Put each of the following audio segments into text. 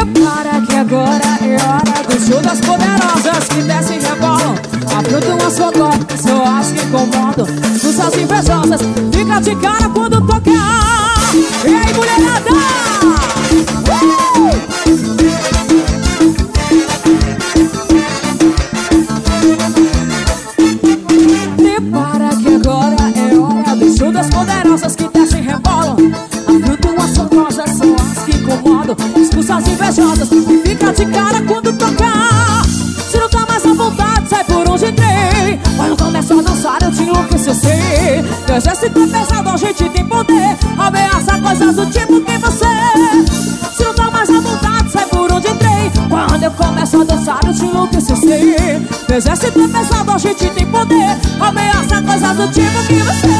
prepara que agora é hora do show das poderosas que descem e rebolam. Afrontam as fogotas, eu acho que incomodam. Suas invejosas, fica de cara quando tocar. E aí, mulherada? Prepara que agora é hora do show das poderosas que descem e rebolam. Afrontam as fogotas, são as que incomodam. Expulsa as invejosas e fica de cara quando tocar. Se não tá mais à vontade, sai por onde entrei. Quando começa a dançar, eu te enlouqueço, eu sei. Teu exército é pesado, a gente tem poder. Ameaça coisas do tipo que você. Se não tá mais à vontade, sai por onde entrei. Quando eu começo a dançar, eu te enlouqueço, eu sei. Teu exército é pesado, a gente tem poder. Ameaça coisas do tipo que você.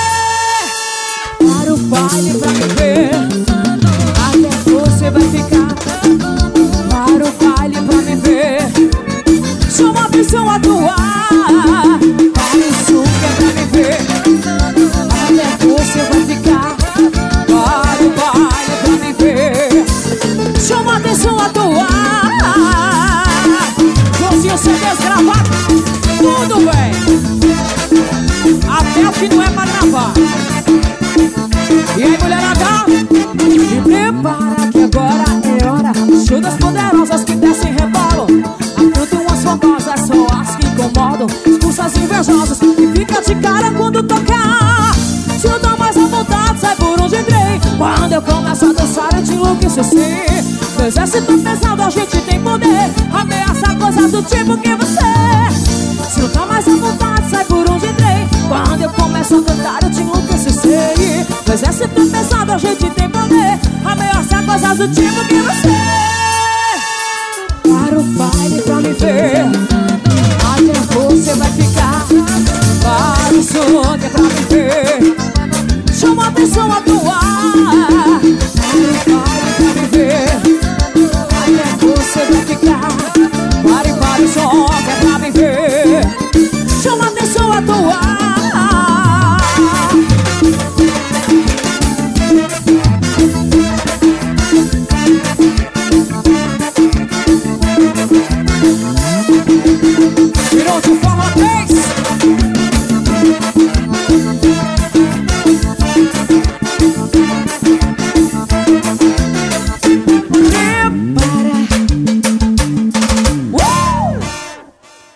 Para o baile pra me ver, até você vai ficar. Para o baile pra me ver, chama a atenção a atuar. Para o som que é pra me ver, até você vai ficar. Para o baile pra me ver, chama a atenção a atuar. Dozinho CDs gravados, tudo bem, até o que não é pra gravar. E aí, mulherada? Me prepara que agora é hora. Show das poderosas que descem e rebolam. Afrontam as famosas, são as que incomodam. Expulsa as invejosas e fica de cara quando tocar. Se não dá mais à vontade, sai por onde entrei. Quando eu começo a dançar, eu te enlouqueço, eu sei. Meu exército é pesado, a gente tem poder. Ameaça coisas do tipo que você. Se não tá mais à vontade, sai por onde entrei. Quando eu começo a cantar, eu te enlouqueço, eu sei. Meu exército é pesado, a gente tem poder. Ameaça coisas do tipo que você. Para o baile pra me ver, até você vai ficar. Para o som que é pra me ver,